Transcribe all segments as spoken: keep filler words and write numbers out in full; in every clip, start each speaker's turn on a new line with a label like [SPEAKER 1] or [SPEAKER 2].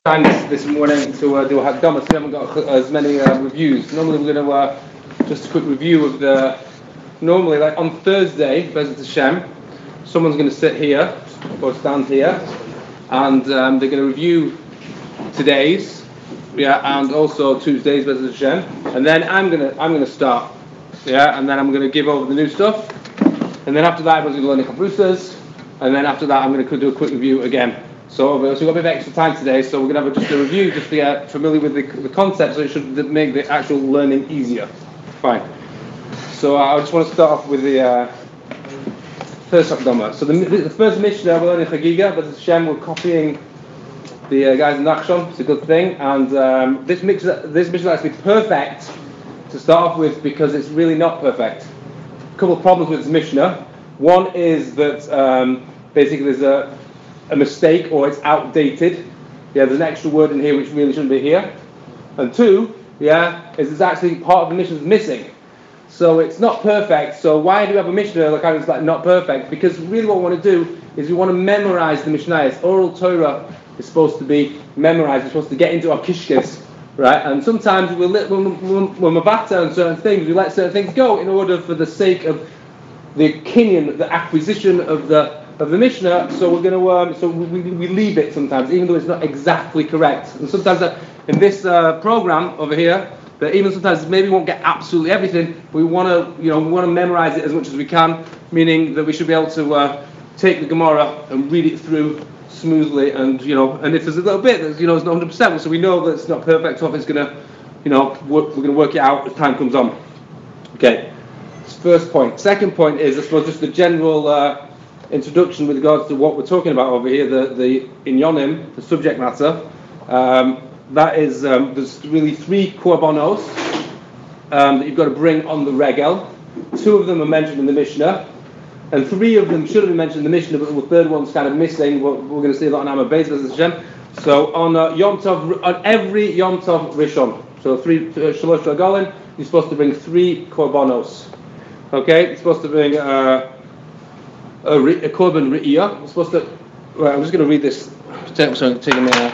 [SPEAKER 1] Time this, this morning to uh, do a Hakdama, so we haven't got as many uh, reviews. Normally we're going to uh, just a quick review of the. Normally, like on Thursday, Bezat Hashem, someone's going to sit here or stand here, and um, they're going to review today's, yeah, and also Tuesday's Bezat Hashem, and then I'm gonna I'm going to start, yeah, and then I'm going to give over the new stuff, and then after that everyone's going to learn the Kabrusas, and then after that I'm going to do a quick review again. So, so we've got a bit of extra time today, so we're going to have a, just a review, just to get familiar with the, the concept, so it should make the actual learning easier. Fine. So uh, I just want to start off with the uh, first Hakdama. So the, the first Mishnah we're learning Chagiga, but Hashem, we're copying the uh, guys in Nachshon. It's a good thing, and um, this mix, this Mishnah has to be perfect to start off with because it's really not perfect. A couple of problems with this Mishnah. One is that um, basically there's a a mistake or it's outdated. Yeah, there's an extra word in here which really shouldn't be here. And two, yeah, is there's actually part of the Mishnah is missing. So it's not perfect. So why do we have a Mishnah like it's like not perfect? Because really what we want to do is we want to memorize the Mishnayos. Oral Torah is supposed to be memorized. We're supposed to get into our kishkes, right? And sometimes we let, when, when, when we're back on certain things, we let certain things go in order for the sake of the kinyan, the acquisition of the of the Mishnah, so we're going to um, so we, we leave it sometimes, even though it's not exactly correct. And sometimes uh, in this uh, program over here, that even sometimes maybe we won't get absolutely everything. We want to, you know, we want to memorize it as much as we can, meaning that we should be able to uh, take the Gemara and read it through smoothly. And you know, and if there's a little bit, that's, you know, it's not one hundred percent, so we know that it's not perfect. So if it's going to, you know, work, we're going to work it out as time comes on. Okay, that's the first point. Second point is, I suppose, just the general. Uh, introduction with regards to what we're talking about over here, the, the inyonim, the subject matter. Um, that is, um, there's really three korbanos um, that you've got to bring on the regel. Two of them are mentioned in the Mishnah, and three of them should have been mentioned in the Mishnah, but the third one's kind of missing. We're, we're going to see that on Amma Beis Hashem. So on uh, Yom Tov, on every Yom Tov Rishon, so three uh, Shalosh Regalim, you're supposed to bring three korbanos. Okay, you're supposed to bring. Uh, A, a korban re'iyah. I'm supposed to. Right, I'm just going to read this. So take a minute.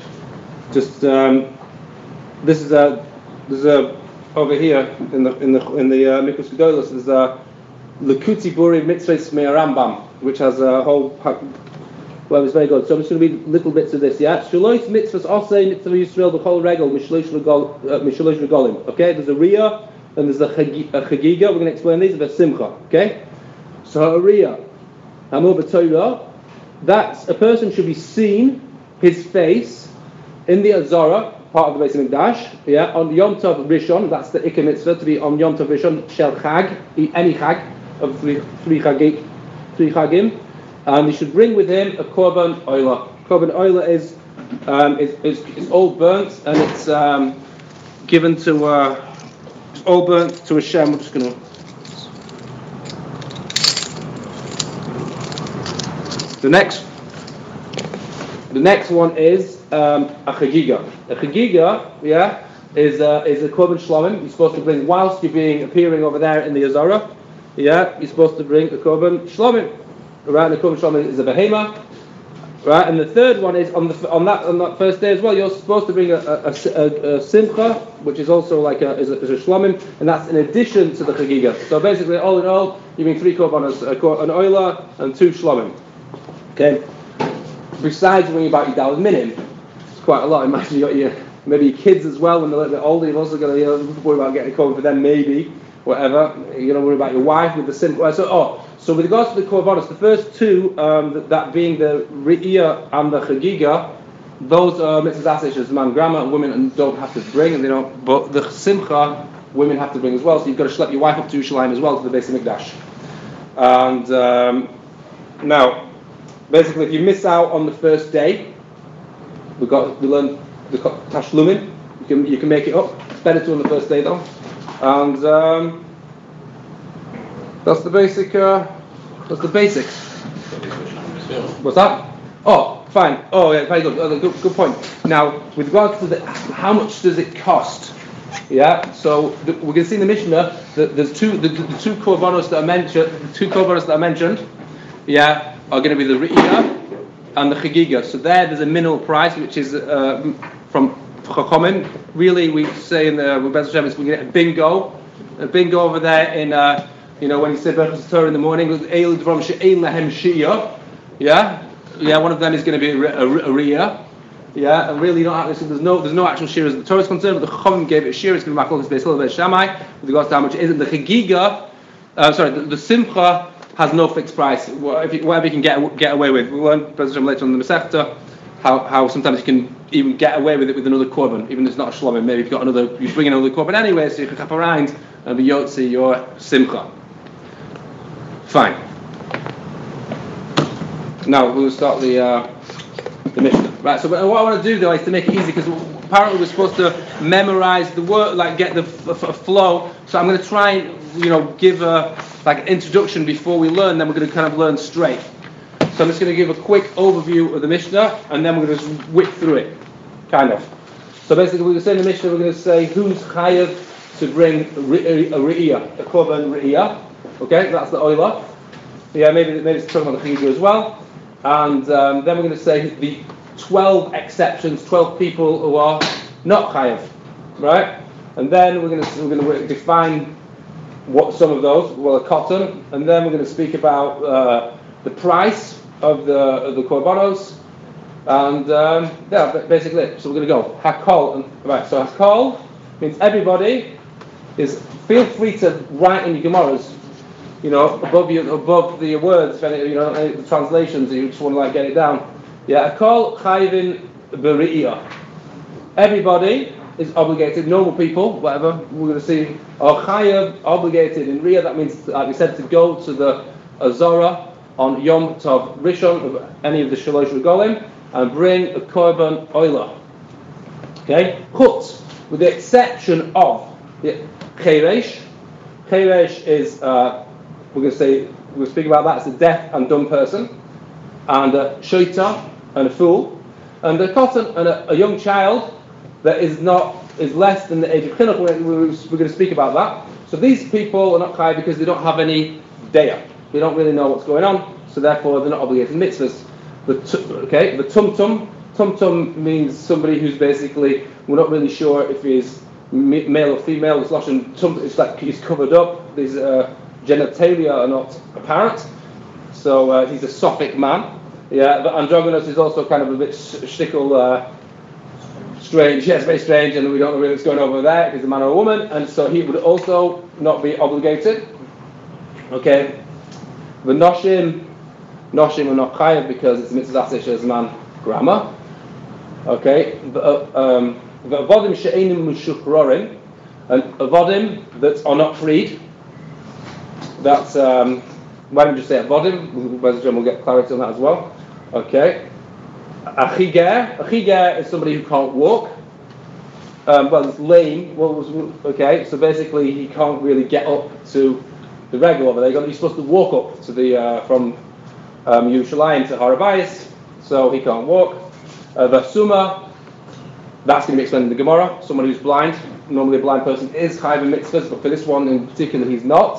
[SPEAKER 1] Just um, this is a. There's a over here in the in the in the uh, Mikros Gedolos. There's a Lekuti Buri Mitzvahs Mei Rambam, which has a whole. Well, it's very good. So I'm just going to read little bits of this. Yeah, Shalosh Mitzvahs Osei Mitzvah Yisrael B'Chol Regel Mishlosh Regalim. Okay, there's a Riyah and there's a Chagiga. We're going to explain these. There's a Simcha. Okay, so a Riyah. Amor b'Torah, that a person should be seen, his face, in the Azara, part of the Beis Hamikdash, yeah, on Yom Tov Rishon, that's the Ikar Mitzvah, to be on Yom Tov Rishon, Shel Chag, any Chag, of three, three, chagi, three Chagim, and he should bring with him a Korban Oila. Korban Oila is, um, is, is, is all burnt, and it's um, given to, uh, it's all burnt to Hashem. We're just going to The next, the next one is um, a chagiga. A chagiga, yeah, is a, is a korban shlomim. You're supposed to bring whilst you're being appearing over there in the Azara. Yeah, you're supposed to bring a korban shlomim. Right, and the korban shlomim is a behema. Right, and the third one is on the on that on that first day as well. You're supposed to bring a, a, a, a simcha, which is also like a is a, is a shlomim, and that's in addition to the chagiga. So basically, all in all, you bring three korbanos, an oila and two shlomim. Okay. Besides worrying about your daled minim, it's quite a lot. Imagine you got your maybe your kids as well when they're a little bit older. You've also got to, you know, worry about getting a korban for them, maybe whatever. You don't worry about your wife with the sin. So oh, so with regards to the korbanos, the first two, um, that, that being the re'iyah and the chagiga, those are mitzvahs aseh man grandma and women don't have to bring, and they don't. But the simcha, women have to bring as well. So you've got to schlep your wife up to Yerushalayim as well to the Beis Hamikdash. And um, now. Basically, if you miss out on the first day, we got we learned the tashlumin. You can you can make it up. It's better to on the first day though, and um, that's the basic. Uh, that's the basics. What's that? Oh, fine. Oh, yeah, very good. Oh, good. Good point. Now, with regards to the how much does it cost? Yeah. So the, we're going to see in the Mishnah that there's two the, the two korbanos that are mentioned. The two korbanos that are mentioned. Yeah. Are going to be the re'iyah and the chagiga. So there, there's a minimal price, which is uh, from Chachamim. Really, we say in the Bez Hashem, we get a bingo, a bingo over there in, uh, you know, when you say Berachos Torah in the morning, Eil Dvarim She'ein Lahem Shiyah. Yeah, yeah. One of them is going to be a, a, a riyah. Yeah, and really, not there's no there's no actual shir as the Torah is concerned. But the Chachamim gave it a shir. It's going to be Machlokes Beis Hillel Beis Shammai with regards to how much it is. And the chagiga, uh, sorry, the, the simcha has no fixed price. If you, whatever you can get get away with. We learn later on in the Masechta how how sometimes you can even get away with it with another korban, even if it's not a shlomim. Maybe you've got another, you bring another korban anyway, so you can chap around and be yotzi your simcha. Fine. Now we'll start the uh, the Mishnah. Right. So what I want to do though is to make it easy, because apparently we're supposed to memorize the word, like get the f- f- flow. So I'm going to try and you know give a like an introduction before we learn. Then we're going to kind of learn straight. So I'm just going to give a quick overview of the Mishnah, and then we're going to just whip through it, kind of. So basically, we're going to say in the Mishnah, we're going to say who's chayav to bring a re'iyah, a korban re'iyah. Okay, that's the oilah. Yeah, maybe maybe it's talking about the chagiga as well. And um, then we're going to say the twelve exceptions, twelve people who are not chayav, right? And then we're going to we're going to define what some of those, well, a cotton, and then we're going to speak about uh, the price of the of the korbanos, and um, yeah, basically it. So we're going to go hakol, and right. So hakol means everybody is. Feel free to write in your gemaras, you know, above your above the words, you know, the translations. You just want to like get it down. Yeah, hakol chayvin b'ri'iyah. Everybody is obligated. Normal people, whatever we're going to see, are chayav obligated in riyah. That means, like we said, to go to the azora on Yom Tov Rishon of any of the Shalosh Regolim and bring a korban oilah. Okay, chutz, with the exception of the cheresh. Cheresh is uh, we're going to say we'll speak about that as a deaf and dumb person, and a shoita and a fool, and a cotton and a, a young child that is not is less than the age of chinuch. We're, we're, we're going to speak about that. So these people are not chayav because they don't have any daya. They don't really know what's going on, so therefore they're not obligated mitzvahs. The t- okay, the tumtum, tumtum means somebody who's basically, we're not really sure if he's m- male or female. It's lashon tum. It's like he's covered up. His uh, genitalia are not apparent, so uh, he's a sophic man. Yeah, but androgynous is also kind of a bit shtickle, uh, strange. Yes, very strange, and we don't know really what's going on over there. If he's a man or a woman, and so he would also not be obligated. Okay. The noshim, noshim are not chayav because it's mitzvah aseh man grammar. Okay, the um, avodim she'enim mushuchrorim, and avodim that are not freed. That's um, why don't you say avodim? We'll get clarity on that as well. Okay, achiger, achiger is somebody who can't walk. Um, well, it's lame. What was okay? So basically, he can't really get up to the regel over there. He's supposed to walk up to the uh, from um, Yerushalayim to Har Habayis, so he can't walk. Uh, the Suma, that's going to be explained in the Gemara. Someone who's blind, normally a blind person is chayav in mitzvahs, but for this one in particular, he's not.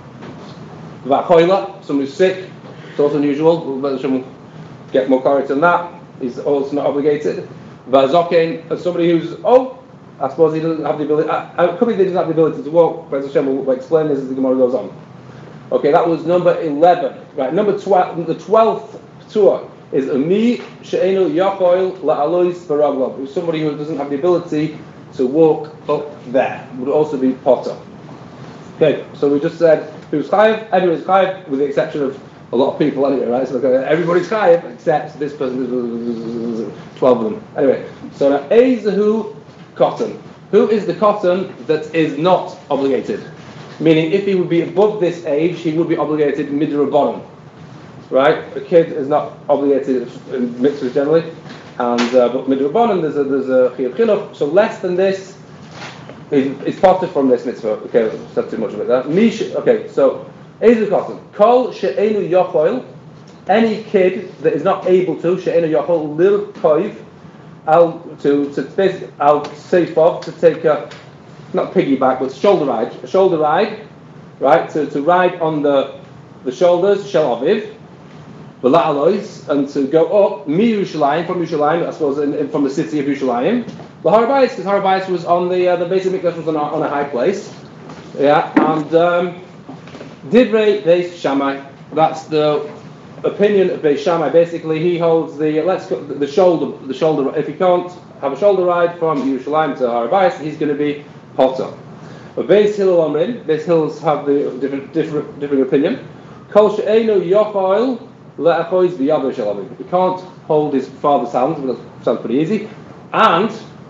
[SPEAKER 1] Vachoila, someone who's sick, it's also unusual. We'll get more clarity on that. He's also not obligated. Vazokein, somebody who's oh. I suppose he doesn't have the ability. I, I, could be he doesn't have the ability to walk. But Hashem will explain this as the Gemara goes on. Okay, that was number eleven. Right, number twelve. The twelfth tour is Ami She'enu Yachoil La'alois Baraglav. Who's somebody who doesn't have the ability to walk up there. Would also be Potter. Okay, so we just said who's chayav. Everyone's chayav, with the exception of a lot of people anyway, right? So everybody's chayav except this person. Twelve of them. Anyway, so now Ezehu cotton. Who is the cotton that is not obligated? Meaning, if he would be above this age, he would be obligated midrabanan. Right? A kid is not obligated in mitzvahs generally, and uh, but midrabanan there's a there's a chiyuv chinuch. So less than this is is parted from this mitzvah. Okay, I've said too much of it there. Mish. Okay, so ezu cotton. Kol she'enu yochol. Any kid that is not able to she'enu yochol lil koiv. I'll to to basically I'll safe off to take a not piggyback but shoulder ride a shoulder ride, right? To to ride on the the shoulders shel aviv, V'la'alois, and to go up mi Yerushalayim, from Yerushalayim, I suppose, in, in, from the city of Yerushalayim. The Har Bayis, because Har Bayis was on the uh, the base of Mikdash was on a, on a high place. Yeah, and um, Divrei Beis Shammai. That's the opinion of Beis Shammai. Basically, he holds the let's go, the shoulder the shoulder. If you can't have a shoulder ride from Yerushalayim to Har Bayis, he's going to be potter. But Beis Hillel Omrin, Beis Hillels have the different different different opinion. Kol she'einu yochol le'achois b'yado shel avim. He can't hold his father's hands, but that sounds pretty easy. And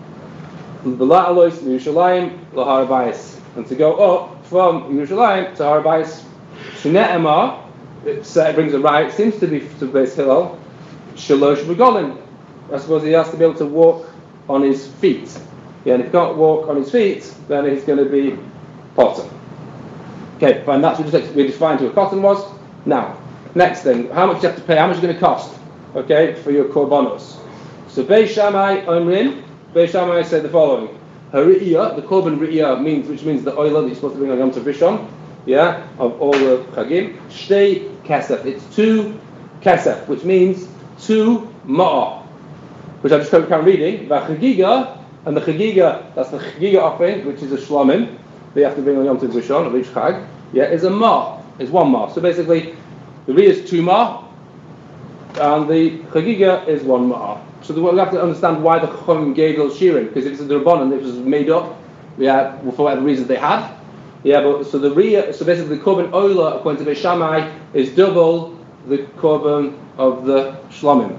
[SPEAKER 1] v'la'alois Yerushalayim l'Har Bayis, and to go up from Yerushalayim to Har Bayis. Shne'emar, it brings a right. It seems to be to Beis Hillel. Shalosh v'golim. I suppose he has to be able to walk on his feet. Yeah, and if he can't walk on his feet, then he's going to be potter. Okay, fine. That's what we defined who a cotton was. Now, next thing, how much do you have to pay? How much is it going to cost? Okay, for your korbanos. So Beis Shammai Omrin, Beis Shammai said the following: Hariyah, the korban riyah means, which means the oil that you're supposed to bring on Yom Tov Rishon, yeah, of all the chagim. Shtei kesef. It's two kesef, which means two ma'ah, which I just carry reading. V'chagiga. And the chagiga, that's the chagiga offering, which is a shlomim, they have to bring on Yom Tov Rishon, of each chag, yeah, is a ma, is one ma. So basically, the riyah is two ma, and the chagiga is one ma. So the, we have to understand why the chachamim gave those shirim, because if it's a drabanan, it was made up, yeah, for whatever reasons they had, yeah, but so the riyah, so basically the korban oila, according to Beis Shammai, is double the korban of the shlomim.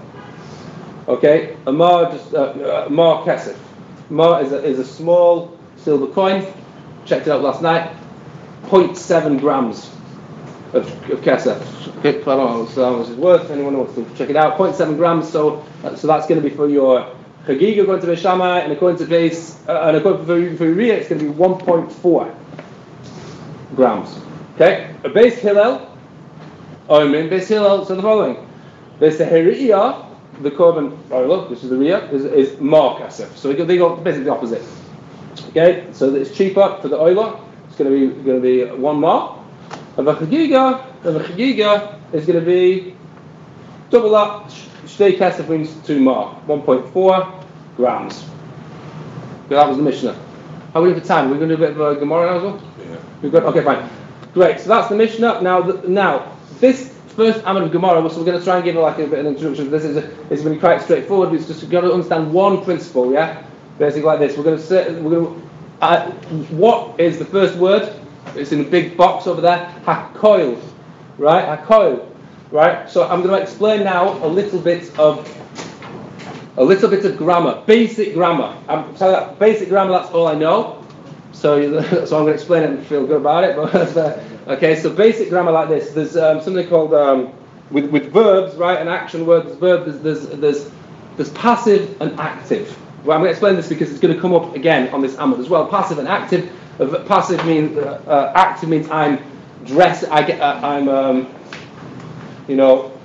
[SPEAKER 1] Okay, a ma, just, uh, a ma kesef. Ma is a, is a small silver coin. Checked it out last night. zero point seven grams of, of kesef. Okay, I don't know how much it's worth. Anyone wants to check it out? zero point seven grams. So, uh, so that's going to be for your chagiga according to Beis Shammai, and according to Beis, uh, and according to for riyah, it's going to be one point four grams. Okay, a Beis Hillel. Oh, I mean Beis Hillel. So the following: Beis Hariyah. The korban oila, which is the riyah, is, is mar kasef. So they go, they go basically the opposite. Okay, so it's cheaper for the oila. It's going to be going to be one mar, and the chagiga, and the chagiga is going to be double that. Shtei kasef means two mar, one point four grams. Okay, that was the Mishnah. How are we doing for time? We're going to do a bit of a Gemara now as well. Yeah. We've got okay, fine, great. So that's the Mishnah. Now, the, now this. First Amud of Gemara, so we're going to try and give like a bit of an introduction. This is a, it's going to be quite straightforward. It's just got to understand one principle, yeah. Basically like this. We're going to say, we're going to. Uh, what is the first word? It's in a big box over there. Hakoil, right? Hakoil, right? So I'm going to explain now a little bit of a little bit of grammar, basic grammar. I'm telling you that basic grammar. That's all I know. So, so I'm going to explain it and feel good about it. But uh, okay, so basic grammar like this. There's um, something called um, with with verbs, right? An action word. There's verb. There's there's there's, there's passive and active. Well, I'm going to explain this because it's going to come up again on this Amud as well. Passive and active. Uh, passive means uh, uh, active means I'm dressed. I get. Uh, I'm um, you know.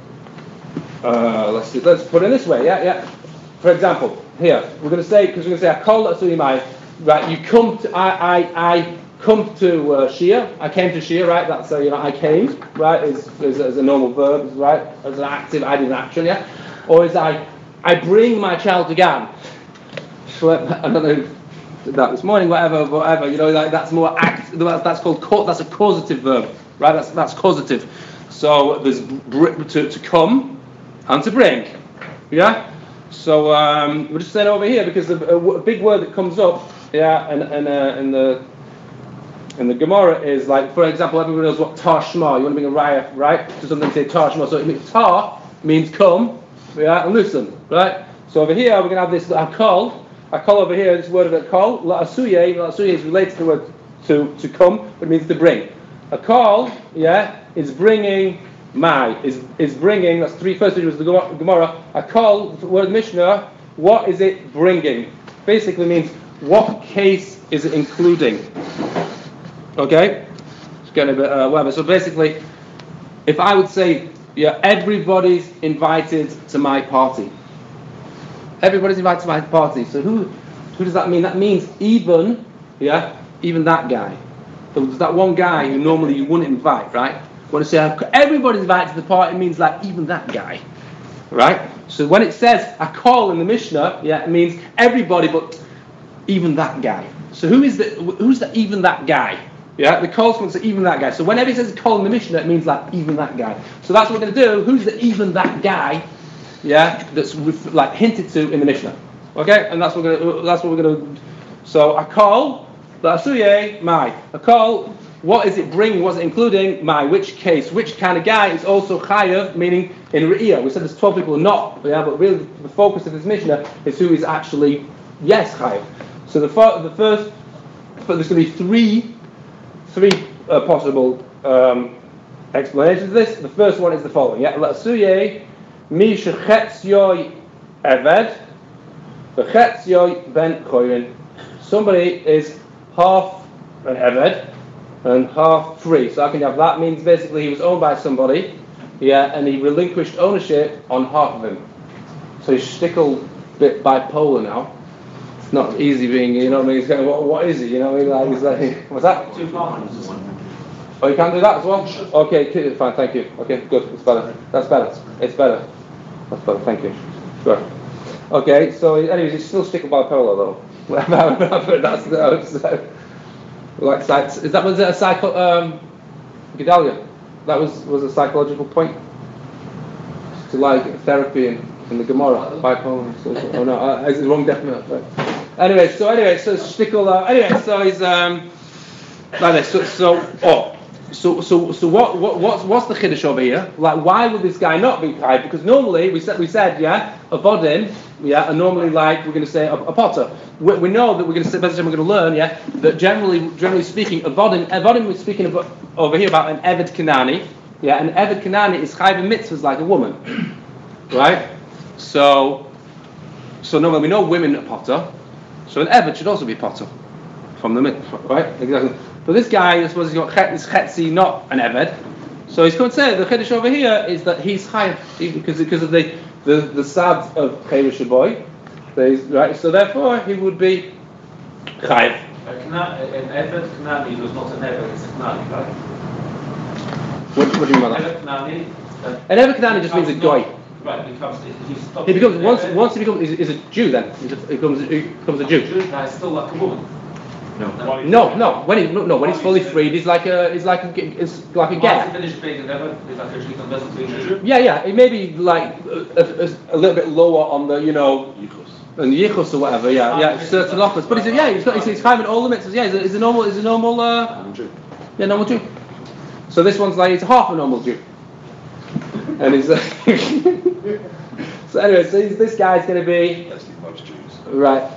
[SPEAKER 1] Uh, let's see, let's put it this way. Yeah, yeah. For example, here we're going to say because we're going to say I call Asuyimai. Right, you come to I I I come to uh, Shia. I came to Shia. Right, that's uh, you know I came. Right, is is as a normal verb. Right, as an active. I did an action. Yeah, or is I I bring my child to Gan. I don't know. Did that this morning. Whatever, whatever. You know, like that's more act. That's called co- that's a causative verb. Right, that's that's causative. So there's br- to to come and to bring. Yeah. So um, we're just saying over here because the, a, a big word that comes up. Yeah, and and uh, in the in the Gemara is like, for example, everybody knows what tar shma. You want to bring a raya, right? To something say tar shma. So it means tar means come, yeah, and listen, right? So over here we're going to have this akol. Akol over here, this word of akol, la asuye. La asuye is related to the word to to come, but it means to bring. Akol, yeah, is bringing. My is is bringing. That's three first was the Gemara. Akol, the word Mishnah. What is it bringing? Basically means. What case is it including? Okay, it's getting a bit uh, whatever. So basically, if I would say, yeah, everybody's invited to my party. Everybody's invited to my party. So who, who does that mean? That means even, yeah, even that guy. So there's that one guy who normally you wouldn't invite, right? When I say everybody's invited to the party, it means like even that guy, right? So when it says a call in the Mishnah, yeah, it means everybody, but even that guy. So who is the who's the even that guy? Yeah, the call someone to even that guy. So whenever it says a call in the Mishnah, it means like even that guy. So that's what we're going to do. Who's the even that guy? Yeah, that's ref- like hinted to in the Mishnah. Okay, and that's what we're gonna, that's what we're going to. So a call, la'asuye my a call. What is it bringing? What's it including? My which case? Which kind of guy is also chayav? Meaning in re'iyah. We said there's twelve people not. Yeah, but really the focus of this Mishnah is who is actually yes chayav. So the fir- the first, there's going to be three. Three uh, possible um, explanations of this. The first one is the following. Yeah, la'asuye mi shechetzioi eved v'chetzioi ben koyin. Somebody is half an eved and half free. So I can have that means basically he was owned by somebody, yeah, and he relinquished ownership on half of him. So he's shtickle bit bipolar now. It's not easy being, you know what I mean? He's going, what, what is he? You know what I mean? Like, he's like, what's that? Two partners. Oh, you can't do that as well? Okay, fine, thank you. Okay, good, it's better. That's better. It's better. That's better, thank you. Sure. Okay, so anyways, he's still shtickle bipolar though. That's the, like, is that was it a psycho? Um, Gedalia, that was was a psychological point to like therapy in, in the Gemara, bipolar. So, so, oh no, uh, it's the wrong definition. Right. Anyway, so anyway, so shtickle. Uh, anyway, so he's um, like this. So so oh, so so so what what what's what's the chiddush over here? Like, why would this guy not be chayav? Because normally we said we said yeah, a bodin, yeah, and normally like we're going to say a, a potter. We, we know that we're going to say, we're going to learn, yeah, that generally, generally speaking, avodim, avodim we're speaking about, over here about an eved kanani, yeah, an eved kanani is chayav in mitzvahs like a woman, right? So, so normally we know women are potter, so an eved should also be potter from the mitzvah, right? Exactly. But this guy, I suppose he's got chet, chetzi, not an eved, so he's going to say the chiddush over here is that he's chayav because because of the the the sad of chayv shaboy. Right, so therefore he would be chayav.
[SPEAKER 2] An eved knani was not an eved, it's a knani, right?
[SPEAKER 1] What, what do you mean by that?
[SPEAKER 2] Knani, uh,
[SPEAKER 1] an eved knani just means a goy.
[SPEAKER 2] Right, he becomes. He, stops
[SPEAKER 1] he becomes once
[SPEAKER 2] eved.
[SPEAKER 1] once he becomes is a Jew then he becomes he becomes a Jew.
[SPEAKER 2] Jew now, it's still like a woman.
[SPEAKER 1] No, no, no. When he no, no when he's fully freed, he's like a he's like a it's like a get.
[SPEAKER 2] Once he finished being an eved, he's like a Jew converted to a Jew.
[SPEAKER 1] Yeah, yeah. It may be like a, a, a little bit lower on the you know. And yichus or whatever, yeah, yeah, certain offers. But he said, yeah, he's got, he's, he's climbing all the mitzvahs. Yeah, he's a, he's a normal, he's a normal, uh, Jew. Yeah, normal Jew. So this one's like he's half a normal Jew. And he's, uh, so anyway, so he's, this guy's going to be
[SPEAKER 3] most Jews,
[SPEAKER 1] right.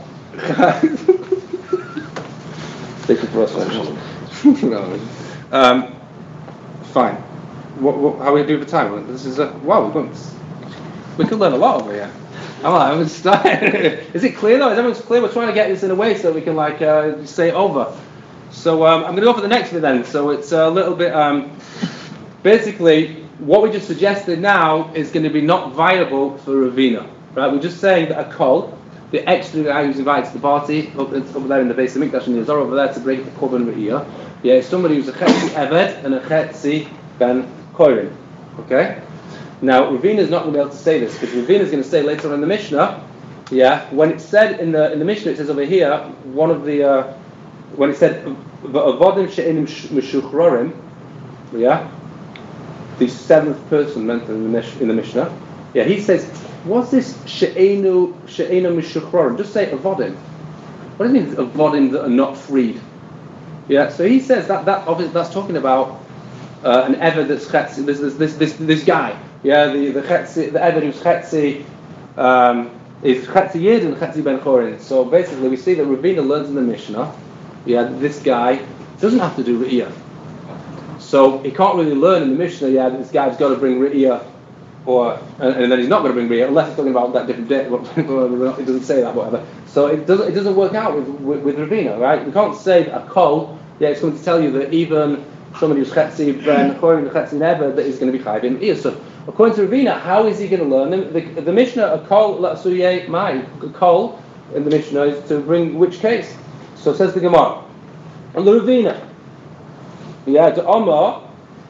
[SPEAKER 1] Speaking for us, no. Um, fine. What, what, how are we do for time? This is a wow. We're going, we could learn a lot over here. I'm like, I'm starting. Is it clear though? Is everyone's clear? We're trying to get this in a way so that we can like uh, say it over. So um, I'm going to go for the next bit then. So it's a little bit. Um, basically, what we just suggested now is going to be not viable for Ravina. Right? We're just saying that a kol, the extra guy who's invited to the party, up, over there in the base of Mikdash and the Azor over there to break the korban re'iyah, yeah, is somebody who's a chetzi eved and a chetzi ben korin. Okay. Now, Ravina is not going to be able to say this because Ravina is going to say later on in the Mishnah, yeah, when it's said in the in the Mishnah, it says over here, one of the uh, when it said v'avodim she'enim mishuchrorim, yeah, the seventh person mentioned in the Mish, in the Mishnah, yeah, he says, what's this she'enu she'enu mishuchrorim? Just say avodim. What does it mean avodim that are not freed? Yeah, so he says that that obviously that's talking about uh, an eved that's chetzi, this this this this this guy. Yeah, the the chetzi, the eved who's chetzi um, is chetzi yid and chetzi ben chorin. So basically, we see that Ravina learns in the Mishnah. Yeah, this guy doesn't have to do re'iyah. So he can't really learn in the Mishnah. Yeah, that this guy's got to bring re'iyah, or and, and then he's not going to bring re'iyah unless he's talking about that different day. It doesn't say that, whatever. So it doesn't it doesn't work out with with, with Ravina, right? We can't say that a kol. Yeah, it's going to tell you that even somebody who's chetzi ben chorin, chetzi never, that is going to be chayav in re'iyah. So according to Ravina, how is he going to learn them? The, the Mishnah, a kol la'asuyeh mai, a kol in the Mishnah is to bring which case? So it says the Gemara, and the Ravina, yeah, to Omar,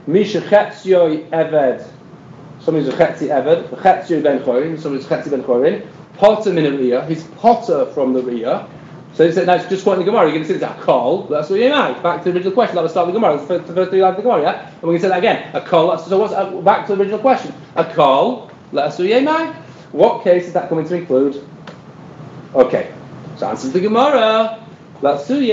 [SPEAKER 1] Misha Chetzio Eved. Somebody's a Chetzi Eved. Chetzio ben Chorin. Somebody's Chetzi ben Chorin. Potter min a Riyah. He's Potter from the Riyah. So he said, now just quoting the Gemara, you're going to see this a call. That's what you mean. Back to the original question. That was start of the Gemara. The first, the first three lines of the Gemara, yeah? And we're going to say that again. A call. That's, so what's uh, back to the original question? A call. Let us see. What case is that coming to include? Okay. So answers the Gemara. Let's see.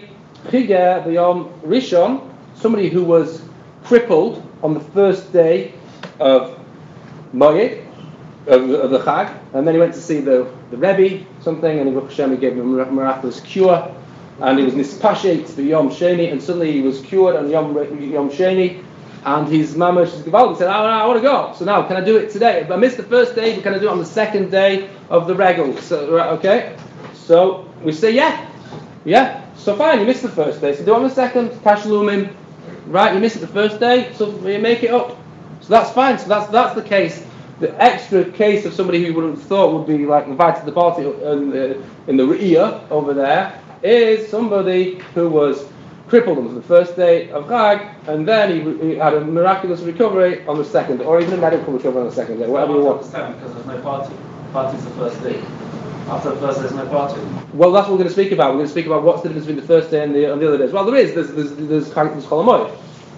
[SPEAKER 1] Chige b'yom Rishon. Somebody who was crippled on the first day of Moed, of, of the Chag, and then he went to see the, the Rebbe, something, and Baruch Hashem, he gave him a miraculous cure, and he was nispashet for Yom Sheni, and suddenly he was cured on Yom, Yom Sheni, and his mamash, his Gavaldi, said, oh, no, I want to go, so now, can I do it today? I missed the first day, but can I do it on the second day of the regal? So, okay, so we say, yeah, yeah, so fine, you missed the first day, so do it on the second, Tashlumim, right, you missed it the first day, so you make it up. So that's fine, so that's that's the case. The extra case of somebody who wouldn't have thought would be like invited to the party in the, in the Re'iyah over there is somebody who was crippled on the first day of Chag, and then he, he had a miraculous recovery on the second, or even a medical recovery on the second day, whatever you want.
[SPEAKER 2] Understand, because there's no party. Party's the first day. After the first day, there's no party.
[SPEAKER 1] Well, that's what we're going to speak about. We're going to speak about what's the difference between the first day and the, and the other days. Well, there is. There's there's there's, there's Chol HaMoed.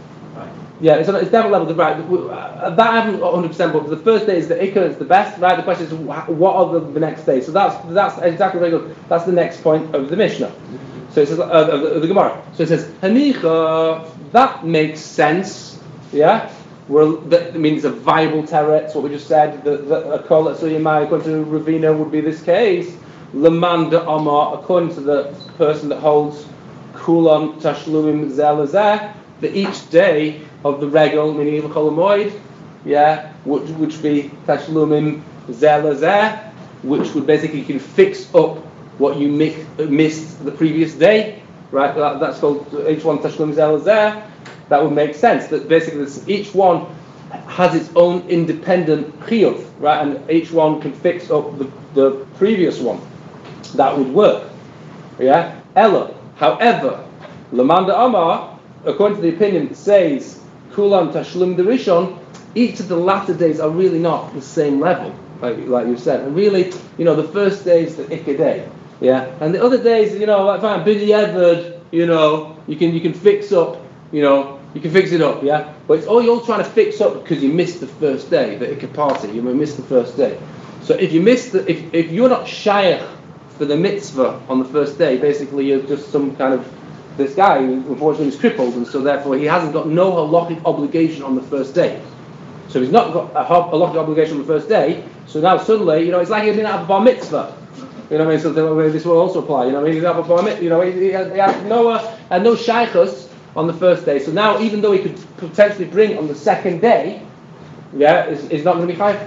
[SPEAKER 1] Yeah, it's on, it's definitely level. Right, that I haven't one hundred percent. But the first day is the ikar, it's the best. Right. The question is, what are the, the next days? So that's that's exactly very good. That's the next point of the Mishnah. So it says uh, the, the Gemara. So it says hanicha. That makes sense. Yeah. Well, that means a viable teretz. What we just said. That a kol that Suyimai according to Ravina would be this case. Lamanda Amar according to the person that holds kulon tashlumim zelazeh. That each day of the regal, meaning the Chol HaMoed, yeah, which which be Tashlumim Zelazeh, which would basically you can fix up what you mi- missed the previous day, right? That, that's called each one Tashlumim Zelazeh. That would make sense. That basically this, each one has its own independent chiyuv, right? And each one can fix up the, the previous one. That would work, yeah. Ella, however, Lamanda Amar, according to the opinion, it says Kulam Tashlum Derishon, each of the latter days are really not the same level, like like you said. And really, you know, the first day is the Ikka day, yeah, and the other days, you know, like fine, Bidi Edward, you know, you can you can fix up, you know, you can fix it up, yeah. But it's all you're trying to fix up because you missed the first day, the Ikka party, you missed the first day. So if you miss the, if if you're not shayach for the mitzvah on the first day, basically you're just some kind of this guy who unfortunately is crippled, and so therefore he hasn't got no halachic obligation on the first day. So he's not got a halachic obligation on the first day. So now suddenly, you know, it's like he didn't have a bar mitzvah. You know what I mean? So this will also apply. You know what I mean? He didn't have a bar mitzvah. You know, he, he, had, he had no uh, had no shaychus on the first day. So now, even though he could potentially bring on the second day, yeah, is is not going to be chayav.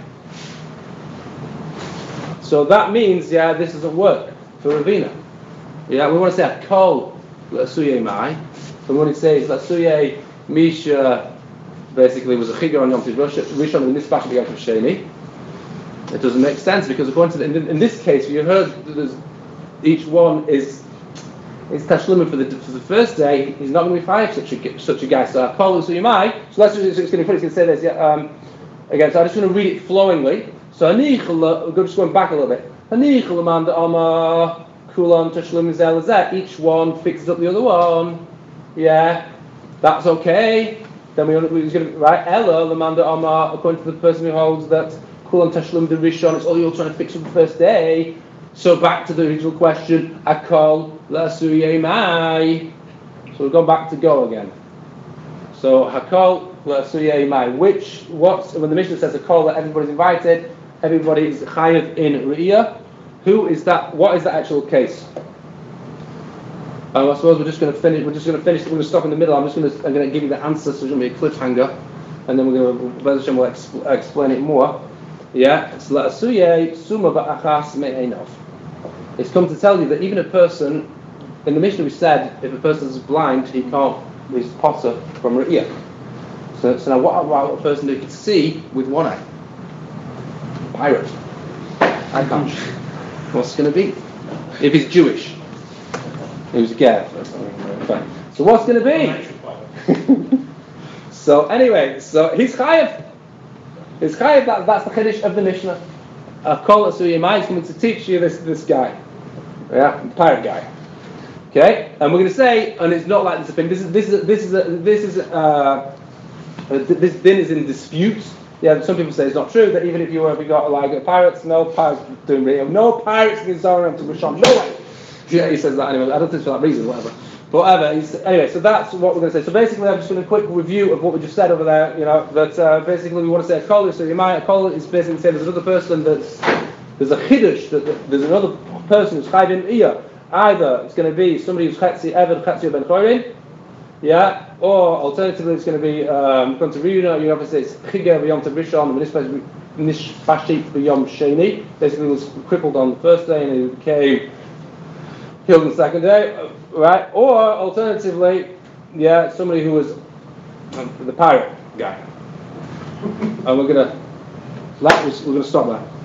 [SPEAKER 1] So that means, yeah, this doesn't work for Ravina. Yeah, we want to say a kol. L'asuye mai. So when it says L'asuye Misha basically was a chigger on Yom Tov Rishon and this fashion began from Sheni, it doesn't make sense because according to the, in, in this case you heard there's, each one is is tashlumim for the for the first day. He's not going to be five such a such a guy. So I call L'asuye mai. So let's just it's going to it's going to say this yeah, um, again. So I'm just going to read it flowingly. So Anichel, we're just going back a little bit. Anichel Amanda Amar. Each one fixes up the other one. Yeah, that's okay. Then we we're going to right Ella Lamanda Amar according to the person who holds that Kulan Tashlum the Rishon. It's all you're trying to fix up the first day. So back to the original question. Akol La'asuye Mai. So we've gone back to go again. So Hakol La'asuye Mai. Which what's when the Mishnah says Akol that everybody's invited, everybody is chayav in Re'iyah. Who is that? What is the actual case? Um, I suppose we're just going to finish. We're just going to finish. We're going to stop in the middle. I'm just going to. I'm going to give you the answer, so it's going to be a cliffhanger, and then we're going to. Be'ez Hashem will exp- explain it more. Yeah, it's la'asuye suma ba'achas me'enov. It's come to tell you that even a person, in the Mishnah we said, if a person is blind, he can't. He's potter from Re'iyah. So, so now, what about a person who can see with one eye? Pirate. I can't. What's going to be? If he's Jewish. He was a ger. Fine. So what's going to be? So anyway, so he's chayav. He's chayav. That, that's the chiddush of the Mishnah. A kol asuyimai is coming to teach you this this guy, yeah, the pirate guy. Okay, and we're going to say, and it's not like this thing. This is this is this is a, this is a, uh, this din is in dispute. Yeah, some people say it's not true that even if you were, if you got like pirates, no pirates doing radio, no pirates in Zoram to Rishon, no way. Yeah, he says that anyway. I don't think it's for that reason, whatever. But whatever. He's, anyway, so that's what we're going to say. So basically, I'm just doing a quick review of what we just said over there. You know, that uh, basically we want to say a kol. So you might a kol is basically saying there's another person that's there's a chiddush that, that there's another person who's chayv in iyah. Either it's going to be somebody who's chetzi eved chetzi ben chorin, yeah, or alternatively it's going to be um, going to read. You obviously it's chiger v'yom tov rishon and nishpashit v'yom sheni. Basically, he was crippled on the first day and he became healed on the second day, right? Or alternatively, yeah, somebody who was um, the pirate guy. And we're gonna, we're gonna stop there.